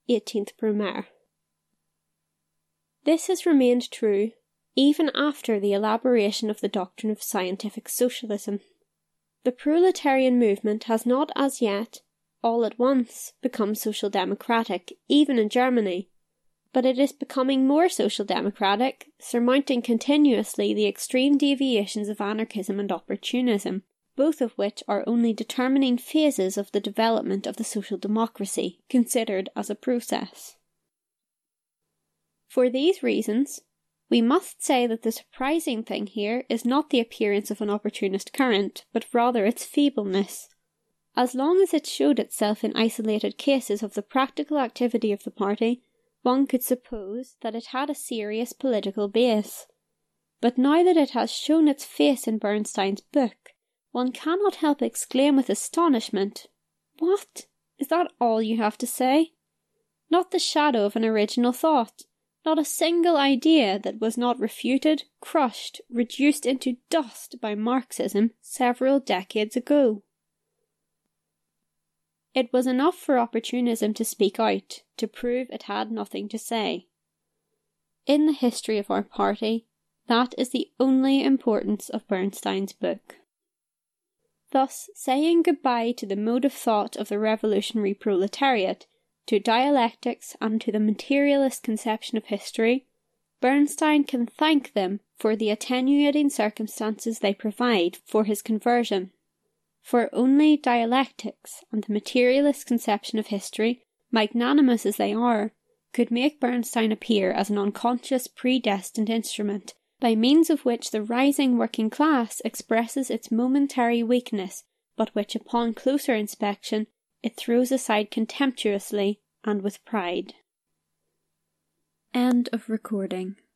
18th Brumaire. This has remained true even after the elaboration of the doctrine of scientific socialism. The proletarian movement has not as yet, all at once, become social democratic, even in Germany, but it is becoming more social democratic, surmounting continuously the extreme deviations of anarchism and opportunism, both of which are only determining phases of the development of the social democracy, considered as a process. For these reasons, we must say that the surprising thing here is not the appearance of an opportunist current, but rather its feebleness. As long as it showed itself in isolated cases of the practical activity of the party, one could suppose that it had a serious political base. But now that it has shown its face in Bernstein's book, one cannot help exclaim with astonishment, "What? Is that all you have to say? Not the shadow of an original thought? Not a single idea that was not refuted, crushed, reduced into dust by Marxism several decades ago?" It was enough for opportunism to speak out, to prove it had nothing to say. In the history of our party, that is the only importance of Bernstein's book. Thus, saying goodbye to the mode of thought of the revolutionary proletariat, to dialectics and to the materialist conception of history, Bernstein can thank them for the attenuating circumstances they provide for his conversion. For only dialectics and the materialist conception of history, magnanimous as they are, could make Bernstein appear as an unconscious, predestined instrument, by means of which the rising working class expresses its momentary weakness, but which upon closer inspection it throws aside contemptuously and with pride. End of recording.